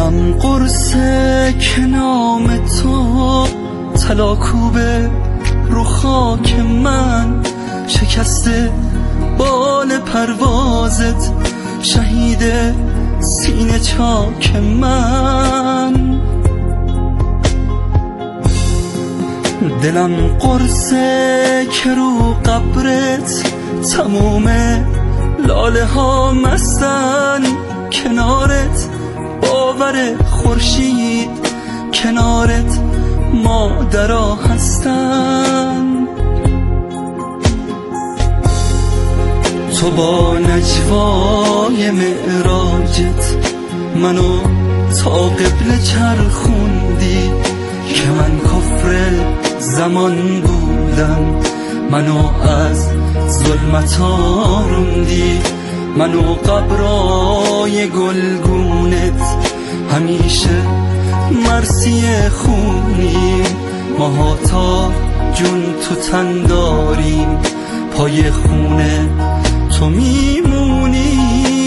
دلم قرصه که نام تو طلا کوبه رو خاک من، شکسته بال پروازت شهید سینه چاک من. دلم قرصه که رو قبرت تموم لاله ها مستن، کنارت باور خورشید، کنارت مادرها هستن. تو با نجوای معراجت منو تا قبله چرخوندی، که من کفر زمان بودم، منو از ظلمت آروندی، منو قبرای گلگونت همیشه مرسی خونیم، ماها تا جون تو تن داریم، پای خونه تو میمونی.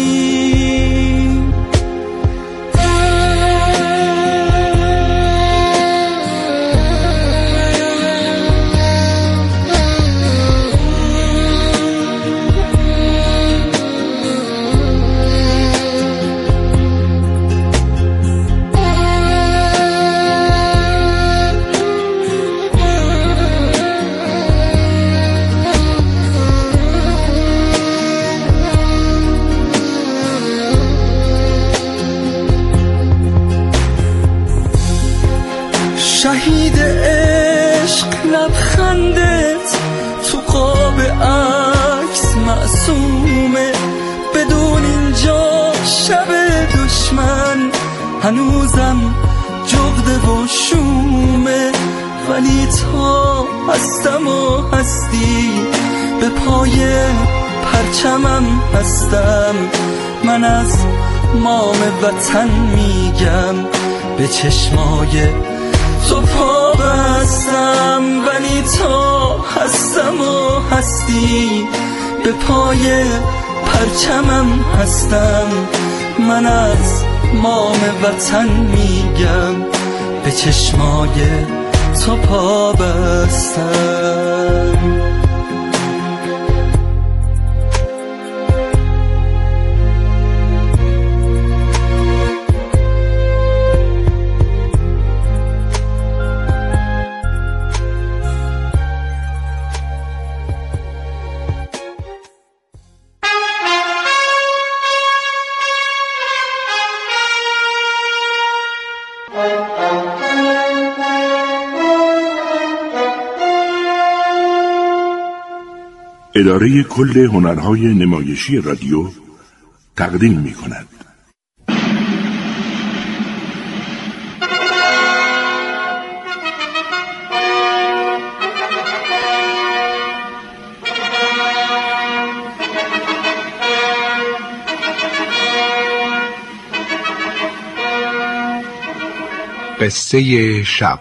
شهید عشق لبخندت تو قاب عکس معصومه، بدون اینجا شب دشمن هنوزم جغده و شومه، ولی تا هستم و هستی به پای پرچمم هستم. من از مام وطن میگم به چشمای تو پا بستم، ولی تا هستم و هستی به پای پرچمم هستم. من از مام وطن میگم به چشمای تو پا بستم. اداره کل هنرهای نمایشی رادیو تقدیم می‌کند. قصه شب.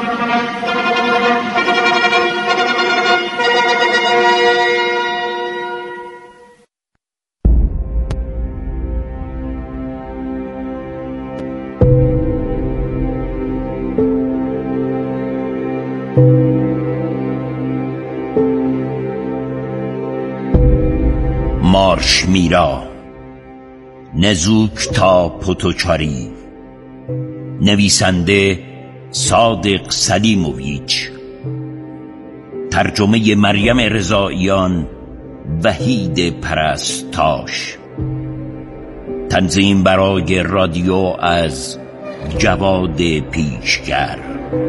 مارش میرا، نزوک تا پوتوچاری، نویسنده صادق سلیموویچ، ترجمه مریم رضاییان، وحید پرستاش، تنظیم برای رادیو از جواد پیشگر.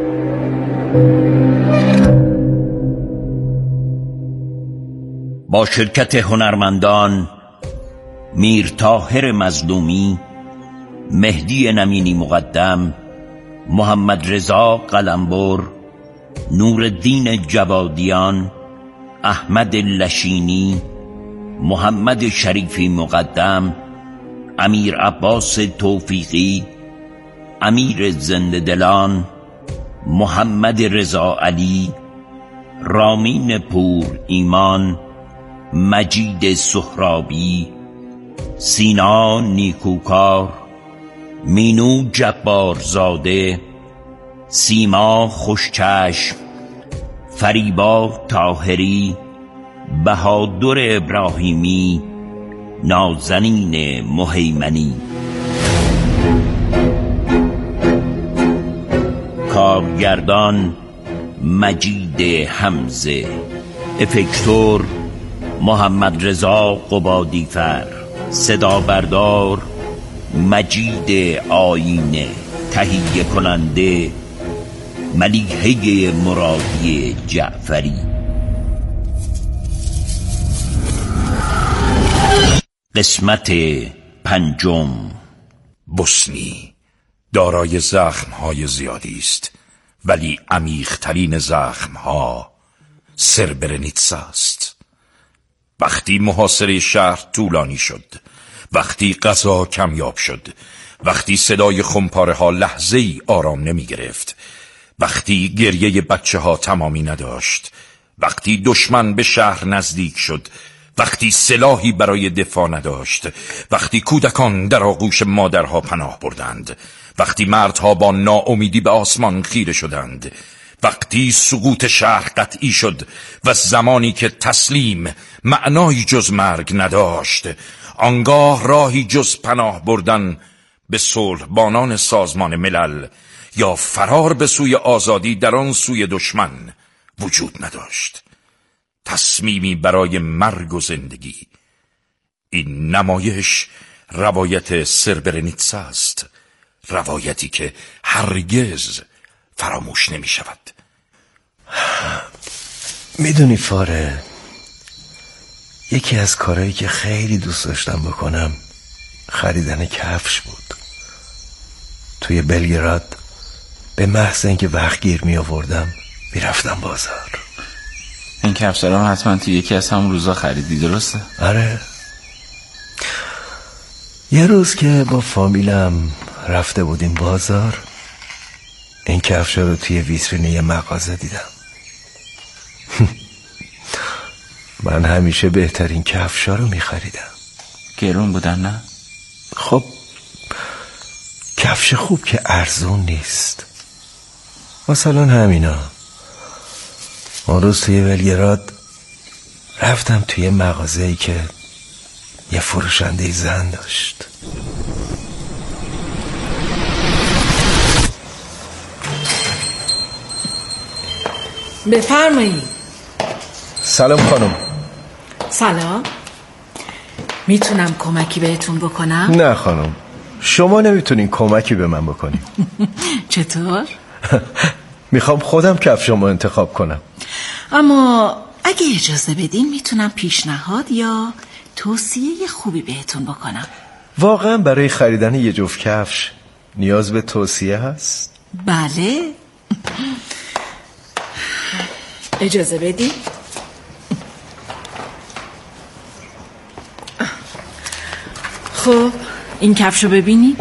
با شرکت هنرمندان میر طاهر مظلومی، مهدی نمینی مقدم، محمد رضا قلمبر، نورالدین جوادیان، احمد لشینی، محمد شریفی مقدم، امیر عباس توفیقی، امیر زنده‌دلان، محمد رضا علی، رامین پور ایمان، مجید سهرابی، سینا نیکوکار، مینو جبارزاده، سیما خوشچشم، فریبا طاهری، بهادر ابراهیمی، نازنین مهیمنی. کارگردان مجید حمزه، افکتور محمد رضا قبادیفر، صدا بردار مجید آینه، تهیه کننده ملیحه مرادی جعفری. قسمت پنجم. بوسنی دارای زخم‌های زیادی است، ولی عمیق‌ترین زخم‌ها سربرنیتسا است. وقتی محاصره شهر طولانی شد، وقتی غذا کمیاب شد، وقتی صدای خمپاره ها لحظه‌ای آرام نمی گرفت، وقتی گریه بچه ها تمامی نداشت، وقتی دشمن به شهر نزدیک شد، وقتی سلاحی برای دفاع نداشت، وقتی کودکان در آغوش مادرها پناه بردند، وقتی مردها با ناامیدی به آسمان خیره شدند، وقتی سقوط شهر قطعی شد و زمانی که تسلیم معنایی جز مرگ نداشت، آنگاه راهی جز پناه بردن به صلحبانان سازمان ملل یا فرار به سوی آزادی در آن سوی دشمن وجود نداشت. تصمیمی برای مرگ و زندگی. این نمایش روایت سربرنیتسا است، روایتی که هرگز فراموش نمی شود. میدونی فاره، یکی از کارهایی که خیلی دوست داشتم بکنم خریدن کفش بود. توی بلگراد به محض اینکه وقت گیر می آوردم میرفتم بازار. این کفش رو حتما توی یکی از همون روزا خریدی، درسته؟ آره، یه روز که با فامیلم رفته بودیم بازار، این کفش رو توی ویترین یه مغازه دیدم. من همیشه بهترین کفشا رو میخریدم. گرون بودن نه؟ خب کفش خوب که ارزون نیست. مثلا همینا. اون روز توی بلگراد رفتم توی مغازه‌ای که یه فروشنده زن داشت. بفرمایید. سلام خانم. سلام. میتونم کمکی بهتون بکنم؟ نه خانم، شما نمیتونین کمکی به من بکنین. چطور؟ میخوام خودم کفشامو انتخاب کنم. اما اگه اجازه بدین میتونم پیشنهاد یا توصیه خوبی بهتون بکنم. واقعا برای خریدن یه جفت کفش نیاز به توصیه هست؟ بله. اجازه بدین. خب این کفشو ببینی.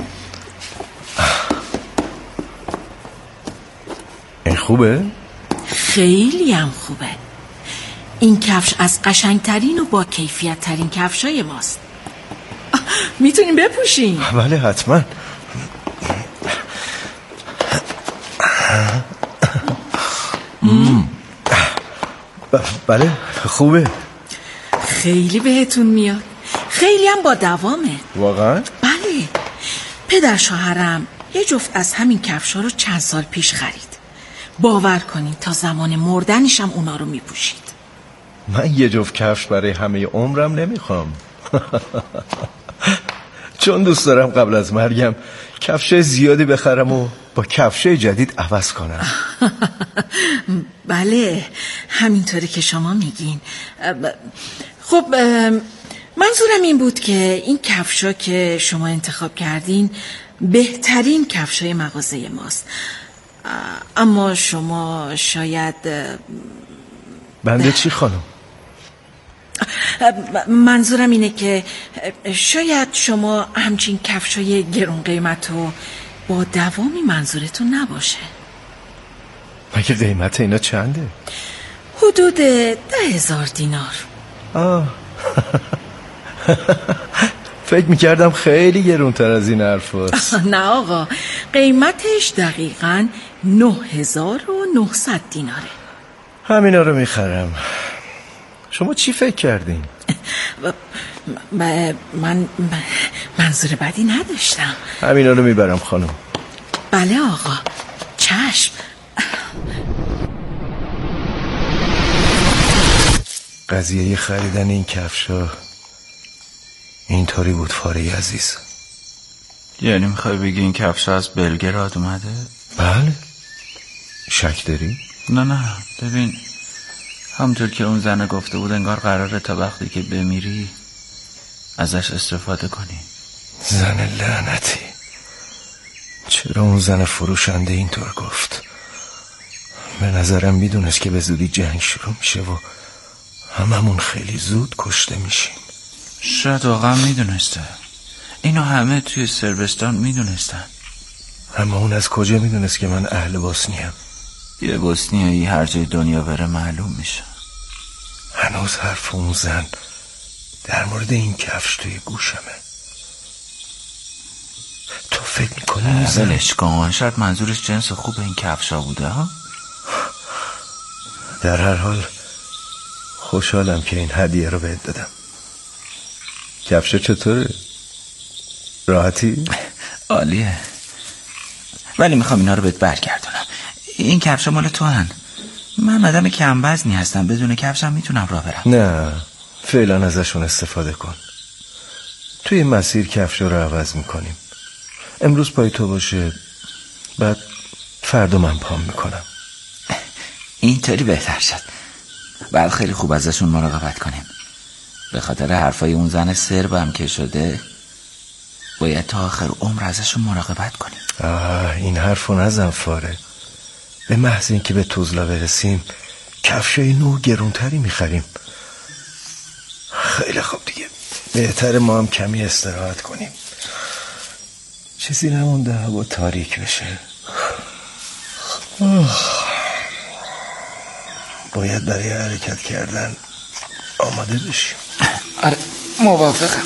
این خوبه؟ خیلی هم خوبه. این کفش از قشنگترین و با کیفیت ترین کفشای ماست. میتونیم بپوشین. بله حتما. بله خوبه. خیلی بهتون میاد. خیلی هم با دوامه. واقعا؟ بله. پدر شوهرم یه جفت از همین کفشا رو چند سال پیش خرید. باور کنین تا زمان مردنشم اونا رو میپوشید. من یه جفت کفش برای همه عمرم نمیخوام. چون دوست دارم قبل از مرگم کفش زیادی بخرم و با کفش جدید عوض کنم. بله همینطوری که شما میگین. خب منظورم این بود که این کفشا که شما انتخاب کردین بهترین کفشای مغازه ماست. اما شما شاید بنده چی خانم؟ منظورم اینه که شاید شما همچین کفشای گرون قیمت و با دوامی منظورتون نباشه. مگه قیمت اینا چنده؟ حدود 10,000 دینار. فکر میکردم خیلی گرونتر از این حرف هست. نه آقا، قیمتش دقیقاً 9900 دیناره. همینا رو میخرم. شما چی فکر کردین؟ من منظور بدی نداشتم. همینا رو میبرم خانم. بله آقا، چشم. قضیه خریدن این کفشا اینطوری بود فاری عزیز. یعنی میخوای بگی این کفشا از بلگراد اومده؟ بله. شک داری؟ نه ببین، همونطور که اون زنه گفته بود انگار قراره تا وقتی که بمیری ازش استفاده کنی. زن لعنتی، چرا اون زن فروشنده اینطور گفت؟ به نظرم میدونست که به زودی جنگ شروع میشه و هممون خیلی زود کشته میشیم. شاید واقعا میدونسته. اینو همه توی سربستان میدونستن. اما اون از کجا میدونست که من اهل بوسنیم؟ یه بوسنیایی هر جای دنیا بره معلوم میشه. هنوز حرف اون زن در مورد این کفش توی گوشمه. تو فکر میکنی اون زن؟ ولش کن، شاید منظورش جنس خوب این کفشا بوده ها؟ در هر حال خوشحالم که این هدیه رو بهت دادم. کفش چطوره؟ راحتی؟ عالیه، ولی میخوام اینا رو بهت برگردونم. این کفشا مال تو هن. من آدم کم وزنی هستم، بدون کفشم میتونم راه برم. نه، فعلا ازشون استفاده کن. توی مسیر کفشا رو عوض میکنیم. امروز پای تو باشه، بعد فردا من پام میکنم. اینطوری بهتر شد. بعد خیلی خوب ازشون مراقبت کنیم. به خاطر حرفای اون زن سربم که شده باید تا آخر عمر ازشون مراقبت کنیم. این حرفو نزن فاره. به محض این که به توزلا برسیم کفشای نو گرونتری میخریم. خیلی خوب دیگه، بهتر ما هم کمی استراحت کنیم. چیزی نمونده هوا تاریک بشه. باید برای حرکت کردن آماده بشیم. آره، موافقم.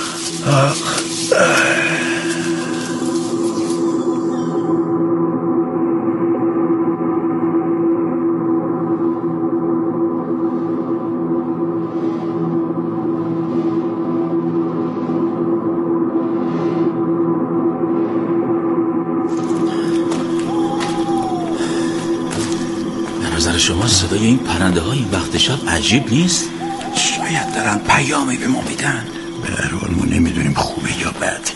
نظر شما صدای این پرنده ها این وقت شب عجیب نیست؟ شاید دارن پیامی به ما میدن. به هر حال ما نمیدونیم خوبه یا بد.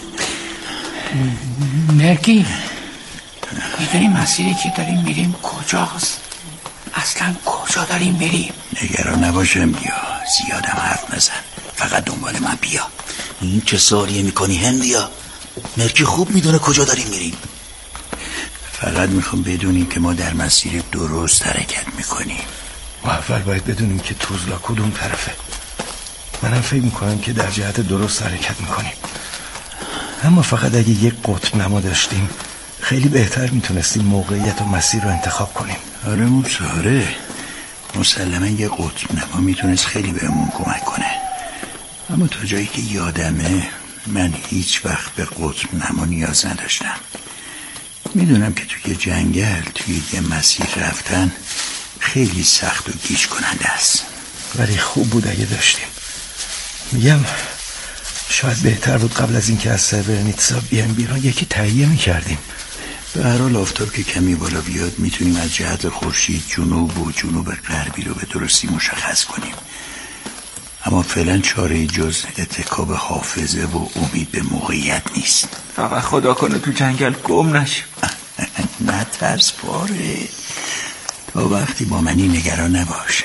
مرگی، میدونی مسیری که داریم میریم کجاست؟ اصلا کجا داریم میریم؟ نگران نباشم بیا، زیادم حرف نزن، فقط دنبال من بیا. این چه سوالیه میکنی هندیا؟ مرگی خوب میدونه کجا داریم میریم. فقط میخوام بدونیم که ما در مسیر درست حرکت میکنیم. ما اول باید بدونیم که توزلا کدوم طرفه. منم فکر میکنم که در جهت درست حرکت میکنیم، اما فقط اگه یک قطب نما داشتیم خیلی بهتر میتونستیم موقعیت و مسیر رو انتخاب کنیم. آره موساره، مسلما یه قطب نما میتونست خیلی بهمون کمک کنه، اما تا جایی که یادمه من هیچ وقت به قطب نما نیاز نداشتم. میدونم که توی جنگل توی یه مسیر رفتن خیلی سخت و گیج کننده است، ولی خوب بود اگه داشتیم. میگم شاید بهتر بود قبل از اینکه از سربرنیتسا بیایم بیرون یکی تهیه میکردیم. به هر حال آفتاب که کمی بالا بیاد میتونیم از جهت خورشید جنوب و جنوب غربی رو به درستی مشخص کنیم، اما فعلا چاره جز اتکا به حافظه و امید به موقعیت نیست. فقط خدا کنه تو جنگل گم نشیم. نه ترس پاره، تا وقتی با منی نگران نباش.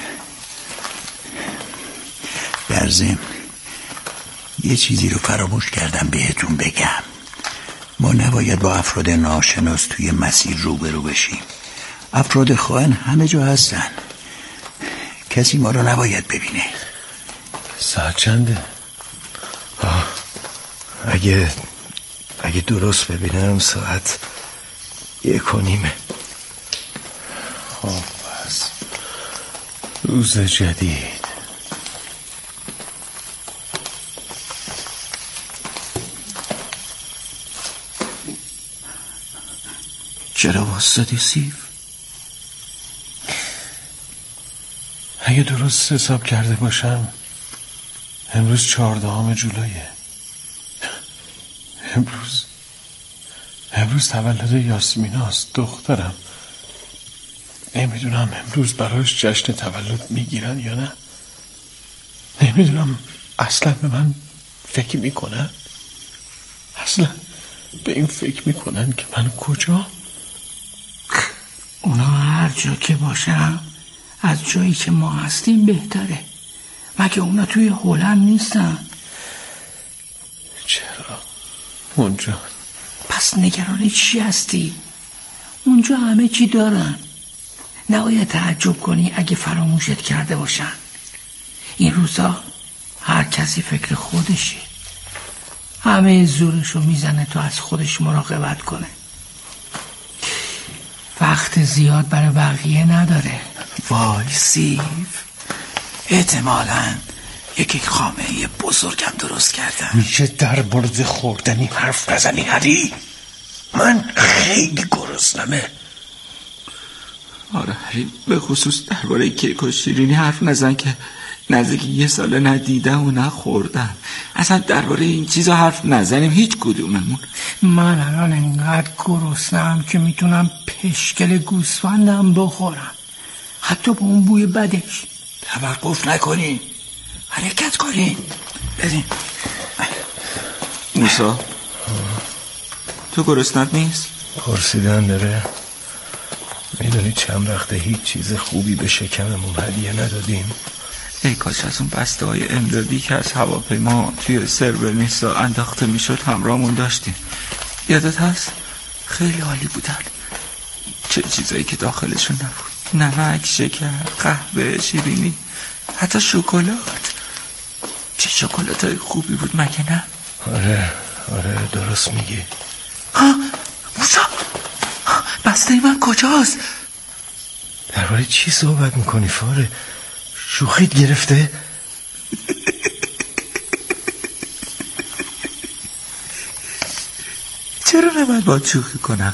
در ضمن یه چیزی رو فراموش کردم بهتون بگم. ما نباید با افراد ناشناس توی مسیر روبرو بشیم. افراد خائن همه جا هستن، کسی ما رو نباید ببینه. ساعت چنده؟ اگه درست ببینم ساعت 1:30. خب پس روز جدید. واسطه سیف. اگه درست حساب کرده باشم امروز 14 جولایه. امروز تولد یاسمیناست، دخترم. نمیدونم امروز براش جشن تولد میگیرن یا نه. نمیدونم اصلا به من فکر میکنن. اصلا به این فکر میکنن که من کجا. اونا هر جا که باشم از جایی که ما هستیم بهتره. مگه اونا توی هلند نیستن؟ چرا اونجا؟ پس نگران چی هستی؟ اونجا همه چی دارن. نباید تعجب کنی اگه فراموشت کرده باشن. این روزا هر کسی فکر خودشه. همه زورشو میزنه تا از خودش مراقبت کنه. وقت زیاد برای بقیه نداره. وای سیف، احتمالاً یکی خامه بزرگم درست کردن. میشه در مورد خوردنی حرف نزنی هری؟ من خیلی گرسنمه. آره هری، به خصوص درباره کیک و شیرینی حرف نزن که نزدیک 1 سال ندیدم و نخوردم. اصلا درباره این چیزا حرف نزنیم هیچ کدوممون. من الان انقدر گرسنم که میتونم پشکل گوسفندم بخورم، حتی با اون بوی بدش. توقف نکنین، حرکت کنین، بریم. موسا، تو گرسنت نیست؟ پرسیدن داره. میدونی چند وقته هیچ چیز خوبی به شکممون هدیه ندادیم. ای کاش از اون بسته های امدادی که از هواپیما توی سربرنیسا انداخته میشد همراهمون داشتیم. یادت هست؟ خیلی عالی بودن. چه چیزایی که داخلشون نبود. نمک، شکر، قهوه، شیرینی، حتی شکلات. چه شکلات های خوبی بود مگه نه؟ آره درست میگی. موسا، بسته من کجاست؟ درباره چی صحبت میکنی فاره؟ شوخیت گرفته؟ چرا نباید باید شوخی کنم؟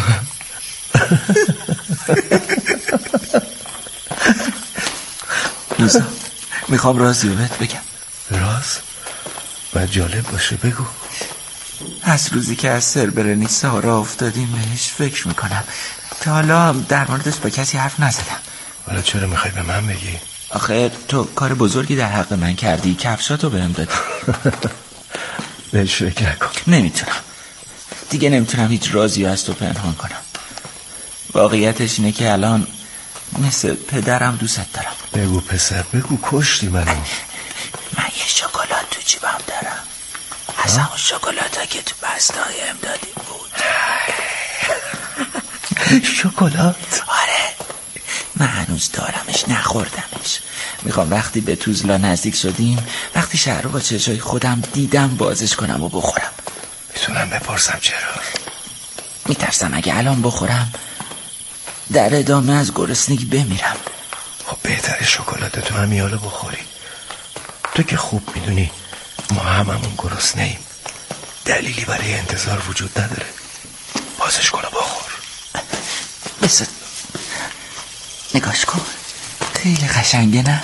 موسا، میخوام رازی رو بهت بگم. راز؟ باید جالب باشه، بگو. از روزی که از سربرنیسا راه افتادیم بهش فکر میکنم. تا حالا در موردش با کسی حرف نزدم. حالا چرا میخوای به من بگی؟ آخه تو کار بزرگی در حق من کردی، کفشاتو بهم دادی. بهش فکر نکن. نمیتونم هیچ رازی از تو پنهان کنم. واقعیتش اینه که الان مثل پدرم دوست دارم. بگو پسر، بگو، کشتی منو. من یه شکلات تو جیبم دارم، از همون شکلات ها که تو بسته های امدادی بود. شکلات؟ آره، من هنوز دارمش، نخوردمش. میخوام وقتی به توزلا نزدیک شدیم، وقتی شهر رو با چشای خودم دیدم بازش کنم و بخورم. میتونم بپرسم چرا؟ میترسم اگه الان بخورم در ادامه از گرسنگی بمیرم. خب بهتره شکلاتتو همین حالا بخوری. تو که خوب میدونی ما هممون گرسنه‌ایم. دلیلی برای انتظار وجود نداره. بازش کن و بخور. بس نگاش کن، خیلی قشنگه نه؟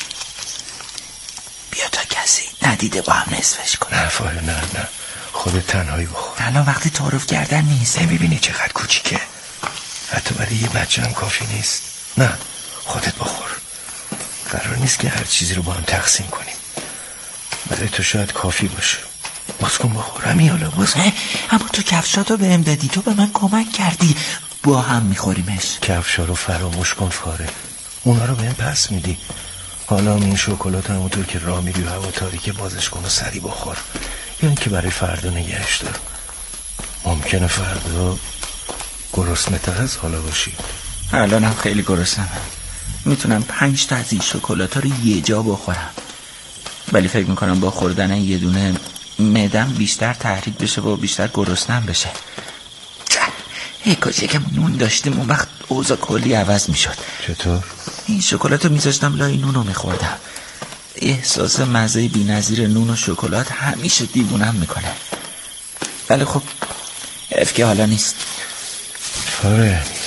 بیا تا کسی ندیده با هم نصفش کن. نه فاره، نه خودت تنهایی بخور. الان وقتی تعارف کردن نیست. نمیبینی چقدر کوچیکه؟ حتی برای یه بچه هم کافی نیست. نه خودت بخور. قرار نیست که هر چیزی رو با هم تقسیم کنیم. برای تو شاید کافی باشه. باز کن بخور، همین حالا باز کن. اما تو کفشاتو بهم دادی، تو به من کمک کردی، با هم میخوریمش. کفشا رو فراموش کن فاره، اونا رو بهم پس میدی. حالا این شکلات همونطور که راه میری و هوا تاریکه بازش کن و سری بخور. یا اینکه برای فردا نگهش دار. ممکنه فردا گرسنه تر از حالا باشی. الانم خیلی گرسنمم. میتونم 5 تا از این شکلات رو یه جا بخورم، ولی فکر میکنم با خوردن یه دونه معدم بیشتر تحریک بشه و بیشتر گرسنم بشه. ای کاش یکم نون داشتیم، اون وقت اوضاع کلی عوض میشد. چطور؟ این شکلات رو میذاشتم لای نون رو میخوردم. احساس مزه بی نظیر نون و شکلات همیشه دیوونم میکنه. ولی خب حیف که حالا نیست. فاره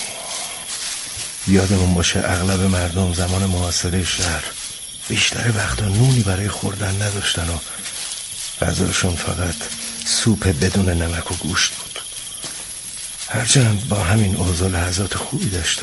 یادمون باشه اغلب مردم زمان محاصره شهر بیشتر وقتا نونی برای خوردن نداشتن و غذاشون فقط سوپ بدون نمک و گوشت بود. هرچند با همین اوضاع لحظات خوبی داشتن.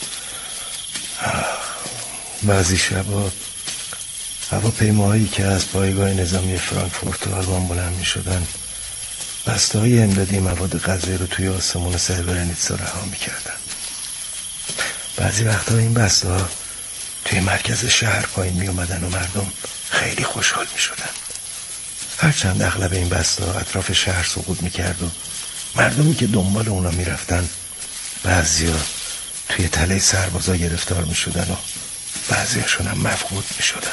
بعضی شبا هواپیماهایی که از پایگاه نظامی فرانکفورت و آلمان بلند می شدن بسته‌های امدادی مواد غذایی رو توی آسمون سربرنیتسا رها می کردن. بعضی وقتا این بسته‌ها توی مرکز شهر پایین می اومدن و مردم خیلی خوشحال می شدن. هرچند اغلب این بسته‌ها اطراف شهر سقوط می کرد و مردمی که دنبال اونا می رفتن بعضیا توی تله سربازا گرفتار می شدن و بعضیاشون هم مفقود می شدن.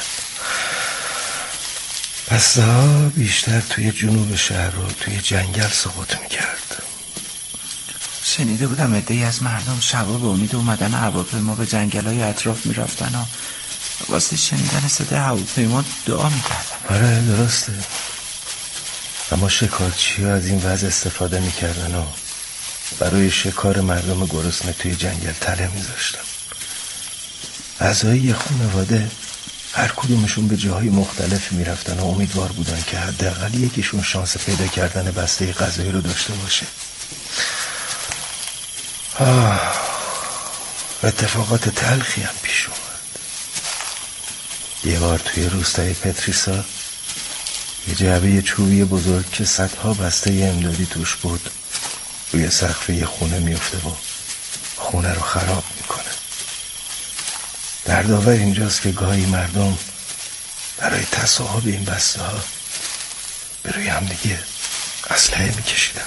بسته‌ها بیشتر توی جنوب شهر و توی جنگل سقوط می کرد. شنیده بودم عده‌ای از مردم شبا به امید اومدن هواپیما به جنگل‌های اطراف می رفتن و واسه شنیدن صدای هواپیما دعا می کردن. آره درسته. اما شکارچی‌ها از این وضع استفاده می کردن و برای شکار مردم گرسنه توی جنگل تله می زاشتن. اعضای یه خانواده هر کدومشون به جاهای مختلف می رفتن و امیدوار بودن که حداقل یکیشون شانس پیدا کردن بسته غذایی رو داشته باشه. اتفاقات تلخی هم پیش اومد. یه بار توی روستای پتریسا یه جعبه چوبی بزرگ که صدها بسته امدادی توش بود روی سقف یه خونه میفته و خونه رو خراب میکنه. دردآور اینجاست که گاهی مردم برای تصاحب این بسته ها به روی هم دیگه اسلحه میکشیدن.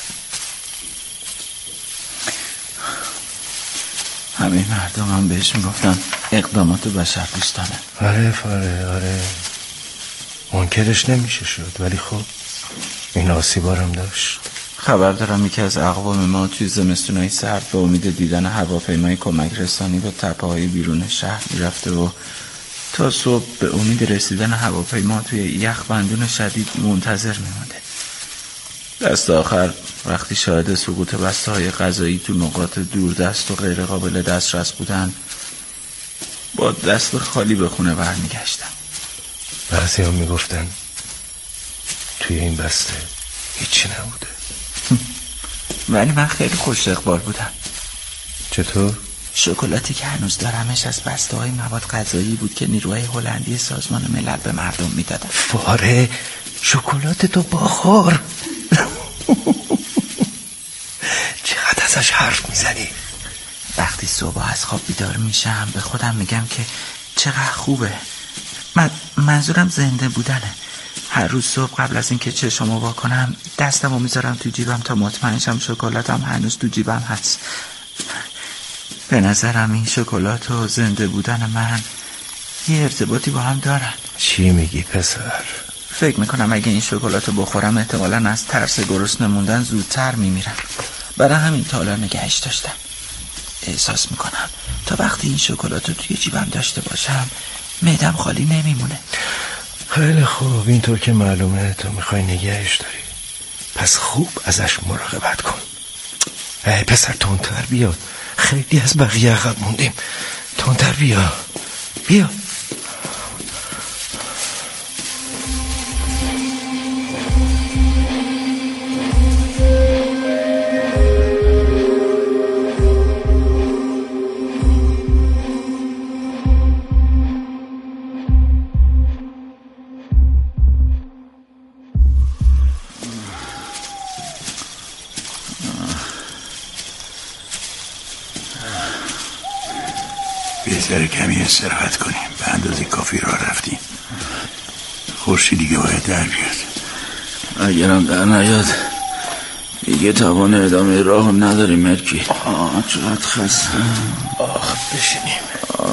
همه مردم هم بهش میگفتن اقدامات بشردوستانه. آره منکرش نمیشه شد، ولی خب این آسیبارم داشت. خبر دارم یکی از اقوام ما توی زمستونای سرد به امید دیدن هواپیمای کمک رسانی به تپه‌های بیرون شهر میرفته و تا صبح به امید رسیدن هواپیما توی یخ بندون شدید منتظر میمونده. دست آخر وقتی شاهد سقوط بسته‌های غذایی تو نقاط دوردست و غیر قابل دسترس بودن با دست خالی به خونه برمیگشتن. بعضی هم میگفتن توی این بسته هیچی نبوده. ولی من خیلی خوش اقبال بودم. چطور؟ شکلاتی که هنوز دارمش از بسته های مواد غذایی بود که نیروهای هلندی سازمان ملل به مردم میدادن. فاره شکلات تو باخور. چقدر ازش حرف میزنی؟ وقتی صبح از خواب بیدار میشم به خودم میگم که چقدر خوبه. منظورم زنده بودنه. هر روز صبح قبل از اینکه چشمو وا کنم دستمو میذارم تو جیبم تا مطمئن شم شکلاتم هنوز تو جیبم هست. به نظرم این شکلات و زنده بودن من یه ارتباطی با هم دارن. چی میگی پسر؟ فکر میکنم اگه این شکلاتو بخورم احتمالاً از ترس گرسنه موندن زودتر میمیرم. برای همین تا حالا نگهش داشتم. احساس میکنم تا وقتی این شکلاتو توی جیبم داشته باشم معدم خالی نمیمونه. خیلی خوب، اینطور که معلومه تو میخوای نگهش داری، پس خوب ازش مراقبت کن. ای پسر تندتر بیا، خیلی از بقیه عقب موندیم. تندتر بیا. بهتره کمی استراحت کنیم. به اندازه کافی راه رفتیم. خورشید دیگه باید در بیاد. اگرم در نیاد دیگه توان ادامه راه هم نداریم. مرکی چقدر خستم. بشینیم.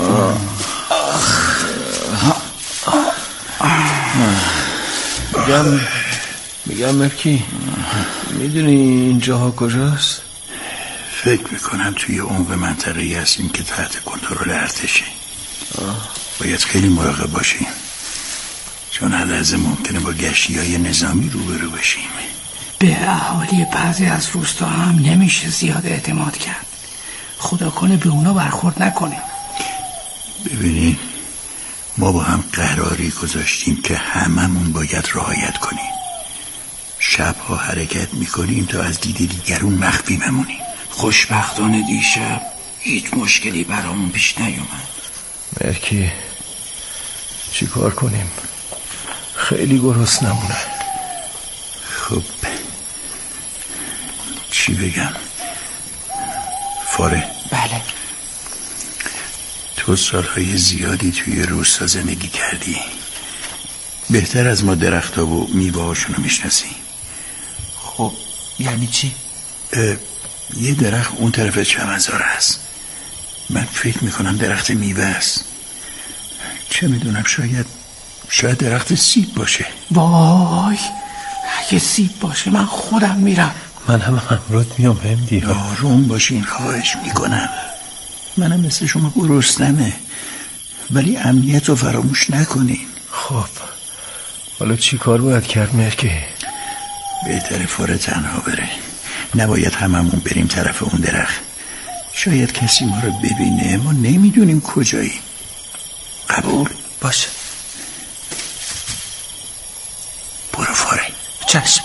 میگم مرکی، میدونی این جاها کجاست؟ فکر میکنم توی عمق منطقه‌ای هستیم که تحت کنترل ارتشه. باید خیلی مراقب باشیم، چون هر لحظه ممکنه با گشتی‌های نظامی روبرو بشیم. به اهالی بعضی از روستا هم نمیشه زیاد اعتماد کرد. خدا کنه به اونا برخورد نکنیم. ببینین ما با هم قراری گذاشتیم که هممون باید رعایت کنیم. شبها حرکت میکنیم تا از دید دیگرون مخفی بمونیم. خوشبختانه دیشب هیچ مشکلی برامون پیش نیومد. مرکی چی کار کنیم؟ خیلی گرسنمونه. خب چی بگم؟ فاره. بله. تو سالهای زیادی توی روستا زندگی کردی، بهتر از ما درخت‌ها و میوه‌هاشون رو میشناسی. خب یعنی چی؟ یه درخت اون طرف چمنزار هست، من فکر میکنم درخت میوه است. چه میدونم، شاید درخت سیب باشه. وای اگه سیب باشه من خودم میرم. من هم همراهت میام همدی. آروم باشین خواهش میکنم. منم مثل شما گرسنمه، ولی امنیت رو فراموش نکنین. خب حالا چی کار باید کرد مرکی؟ بهتره فاره تنها بره، نباید هممون بریم طرف اون درخت. شاید کسی ما رو ببینه، ما نمیدونیم کجایی. قبول؟ باشه. برو فاره. چشم.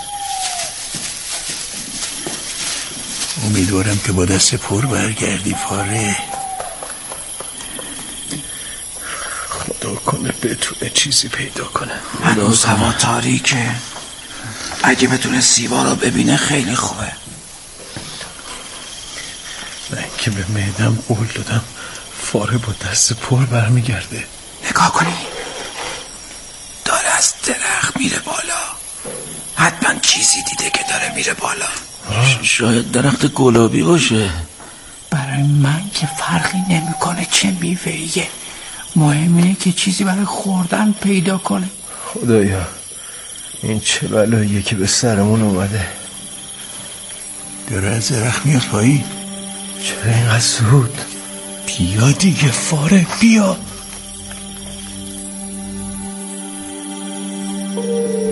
امیدوارم که با دست پر برگردی فاره. خدا کنه بتونه چیزی پیدا کنه. هنوز هوا تاریکه، اگه بتونه سیبا رو ببینه خیلی خوبه. من که به معدم قول دادم فاره با دست پر برمیگرده. نگاه کنی داره از درخت میره بالا. حتما چیزی دیده که داره میره بالا. شاید درخت گلابی باشه. برای من که فرقی نمیکنه چه میوه‌ایه، مهم اینه که چیزی برای خوردن پیدا کنه. خدایا این چه بلاییه که به سرمون اومده. داره از درخت میاد پایین. چرا اینقدر زود؟ بیا دیگه فاره، بیا.